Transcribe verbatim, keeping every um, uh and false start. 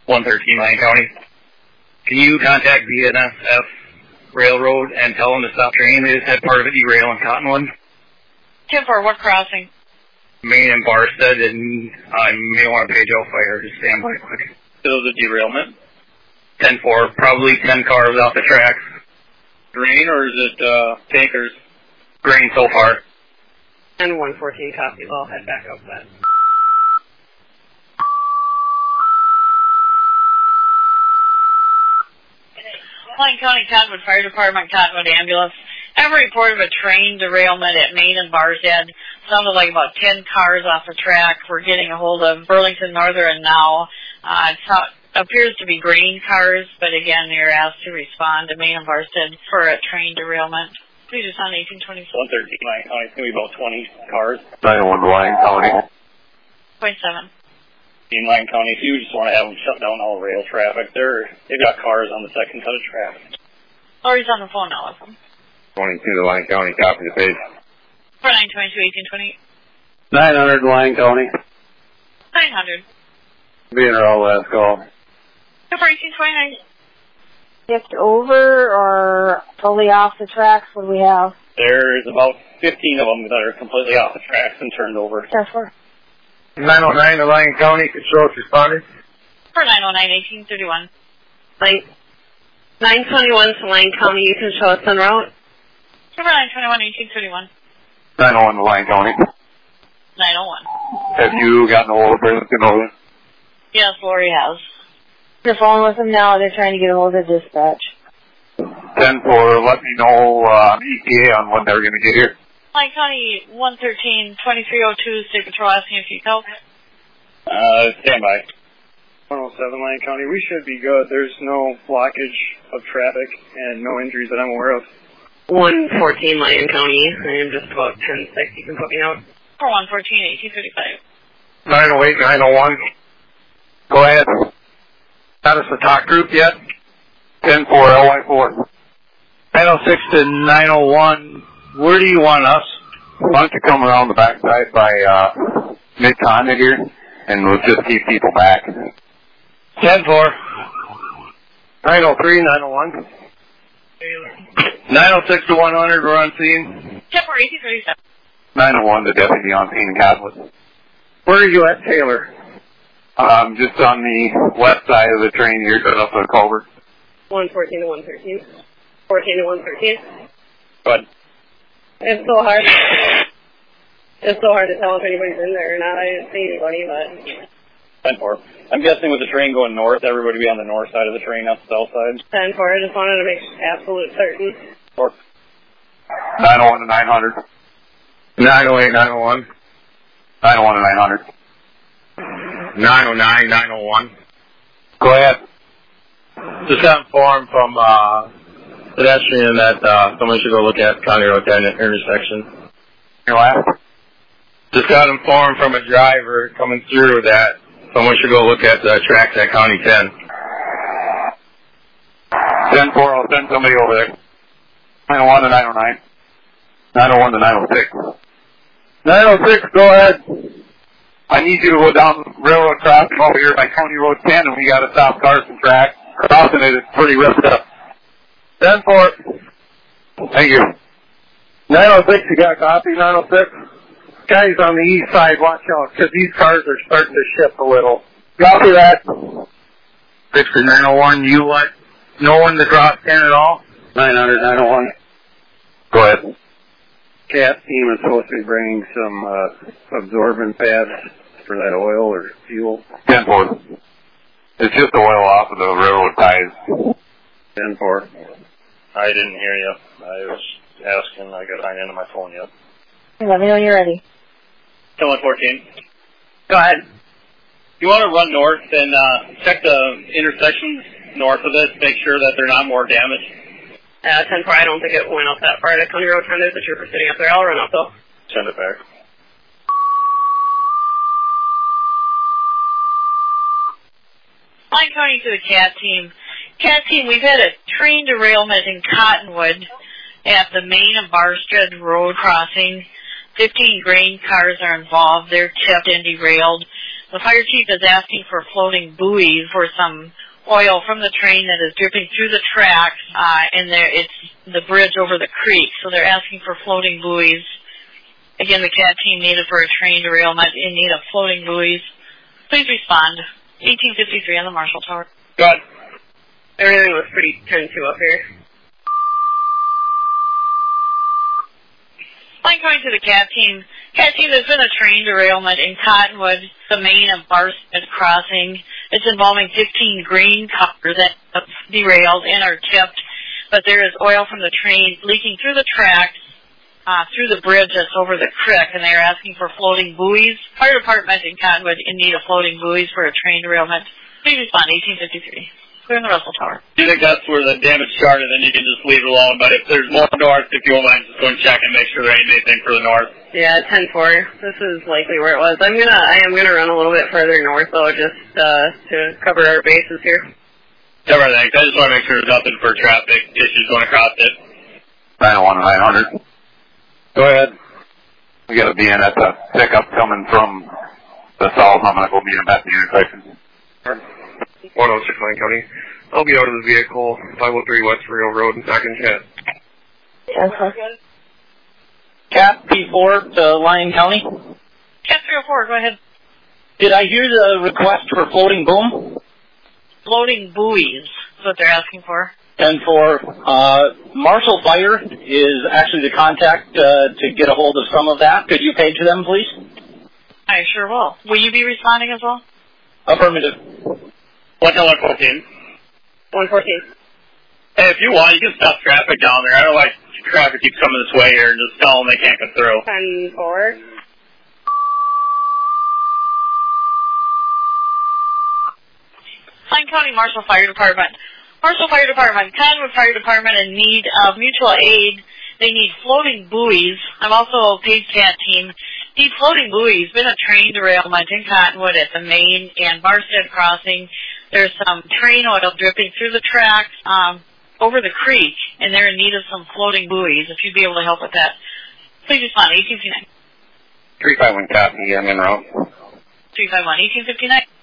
one thirteen, Lyon County. Can you contact B N S F Railroad and tell them to stop train? They just had part of it derail in Cottonwood. ten four, what crossing? Main and Barstead, and I may want to page out fire. Just stand by quick. So the derailment? ten four, probably ten cars off the tracks. Grain, or is it uh, tankers? Grain so far. And one fourteen, copy. I'll head back up then. Lyon County Cottonwood Fire Department, Cottonwood Ambulance. I have a report of a train derailment at Main and Barstead. Sounded like about ten cars off the track. We're getting a hold of Burlington Northern now. Uh, it appears to be grain cars, but again, you're asked to respond to Main and Barstead for a train derailment. Please respond to eighteen twenty-four. one thirteen, Lyon County. It's going to be about twenty cars. nine oh one to Lyon County. Point seven. In Lyon County, if you just want to have them shut down all rail traffic, they're, they've got cars on the second cut of traffic. Lori's on the phone now with them. twenty-two to Lyon County, copy the page. For nine twenty-two, eighteen twenty-eight. nine hundred to Lyon County. nine hundred. Being our all last call. For eighteen twenty-nine. Tipped over or totally off the tracks? What do we have? There's about fifteen of them that are completely off the tracks and turned over. ten four. nine oh nine to Lyon County, control responded. For nine oh nine, eighteen thirty-one. Like nine twenty-one to Lyon County, you can show us en route. For nine twenty-one, eighteen thirty-one. nine oh one to Lyon County. nine oh one. Have you gotten a hold of Burlington Northern? Yes, Lori has. They're phone with them now. They're trying to get a hold of dispatch. ten four, let me know uh, E T A on when they're going to get here. Lyon County one thirteen, twenty-three oh two, State Patrol asking if you help. Uh, stand by. one oh seven Lyon County, we should be good. There's no blockage of traffic and no injuries that I'm aware of. one fourteen Lyon County, I am just about ten six. You can put me out. For one fourteen, eighteen thirty-five. nine oh eight, nine oh one. Go ahead. Got us a talk group yet? ten four, L Y four. nine oh six to nine oh one, where do you want us? Why don't you come around the backside by uh, Mid-Continent here, and we'll just keep people back. ten four. nine oh three, nine oh one. nine oh six to one hundred, we're on scene. ten four, eighteen thirty-seven. nine oh one, the deputy on scene in Cottonwood. Where are you at, Taylor? Um, just on the west side of the train here, set up a culvert. one fourteen to one thirteen. fourteen to one thirteen. But It's so hard. It's so hard to tell if anybody's in there or not. I didn't see anybody, but ten four. I'm guessing with the train going north, everybody will be on the north side of the train, not the south side. ten four. I just wanted to make absolute certain. Or nine oh one to nine hundred. nine oh eight, nine oh one. nine oh one to nine hundred. nine oh nine, nine oh one. Go ahead. Just got informed from uh, pedestrian that uh, someone should go look at County Road ten intersection. Your last? Just got informed from a driver coming through that someone should go look at the tracks at County ten. ten four, I'll send somebody over there. nine oh one to nine oh nine. nine oh one to nine oh six. nine oh six, go ahead. I need you to go down railroad crossing over here by County Road ten, and we got to stop cars and track. Crossing it is pretty ripped up. ten four. Thank you. nine oh six, you got a copy, nine oh six? Guys on the east side, watch out, because these cars are starting to shift a little. Copy that. six to nine oh one, you what? No one to drop ten at all? nine hundred, nine oh one. Go ahead. CAT team is supposed to be bringing some uh, absorbent pads for that oil or fuel. ten four. It's just oil off of the railroad ties. ten four. I didn't hear you. I was asking. I got signed into my phone yet. Let me know when you're ready. ten one fourteen. Go ahead. You want to run north and uh, check the intersections north of this, make sure that they're not more damaged. Uh, ten four, I don't think it went up that far to County Road ten. There's a trooper sitting up there. I'll run up, though. Send it back. Lyon County to the CAT team. CAT team, we've had a train derailment in Cottonwood at the Main and Barstead Road crossing. fifteen grain cars are involved. They're tipped and derailed. The fire chief is asking for floating buoys for some oil from the train that is dripping through the tracks, uh, and there it's the bridge over the creek. So they're asking for floating buoys. Again, the C A T team needed for a train derailment in need of floating buoys. Please respond. eighteen fifty-three on the Marshall Tower. Go ahead. Everything was pretty ten two up here. Line going to the C A T team. C A T team, there's been a train derailment in Cottonwood, the Main and Barstead crossing. It's involving fifteen grain cars that have derailed and are tipped, but there is oil from the train leaking through the tracks, uh, through the bridge that's over the creek, and they are asking for floating buoys. Fire department in Cottonwood in need of floating buoys for a train derailment. Please respond, eighteen fifty-three. We're in the Russell Tower. Do you think that's where the damage started, then you can just leave it alone? But if there's more north, if you won't mind, just go and check and make sure there ain't anything for the north. Yeah, ten four. This is likely where it was. I'm gonna, I am gonna run a little bit further north though, just uh, to cover our bases here. Cover everything. I just want to make sure there's nothing for traffic issues going across it. nine oh one, nine hundred. Go ahead. We got to be in at the pickup coming from the south. I'm gonna go meet him at the intersection. one oh six Lyon County. I'll be out of the vehicle, five oh three West Rail Road, back in chat. Okay. Cat P four to Lyon County. Cat three oh four, go ahead. Did I hear the request for floating boom? Floating buoys is what they're asking for. And for uh, Marshall Fire is actually the contact uh, to get a hold of some of that. Could you page them, please? I sure will. Will you be responding as well? Affirmative. What's on one fourteen? one fourteen. Hey, if you want, you can stop traffic down there. I don't like traffic keeps coming this way here and just tell them they can't get through. ten four. Lyon County Marshall Fire Department. Marshall Fire Department, Cottonwood Fire Department in need of mutual aid. They need floating buoys. I'm also a paid C A T team. Need floating buoys. Been a train derailment in Cottonwood at the Main and Barstead crossing. There's some train oil dripping through the tracks um, over the creek, and they're in need of some floating buoys. If you'd be able to help with that, please respond. eighteen fifty-nine. three five one copy. I'm en route. three five one, eighteen fifty-nine.